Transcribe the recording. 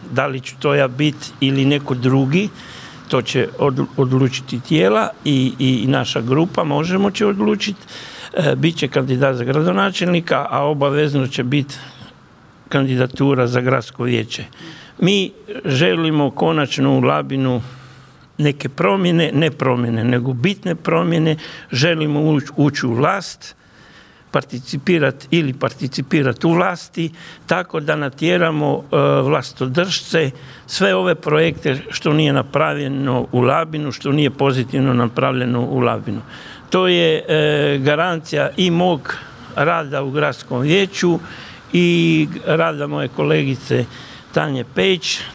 Da li ću to ja biti ili neko drugi, to će odlučiti tijela i naša grupa Možemo će odlučiti. Bit će kandidat za gradonačelnika, a obavezno će biti kandidatura za gradsko vijeće. Mi želimo konačno u Labinu neke promjene, ne promjene, nego bitne promjene. Želimo ući u vlast, participirati u vlasti, tako da natjeramo vlastodržce sve ove projekte što nije napravljeno u Labinu, što nije pozitivno napravljeno u Labinu. To je garancija i mog rada u gradskom vijeću i rada moje kolegice Tanje Pejć,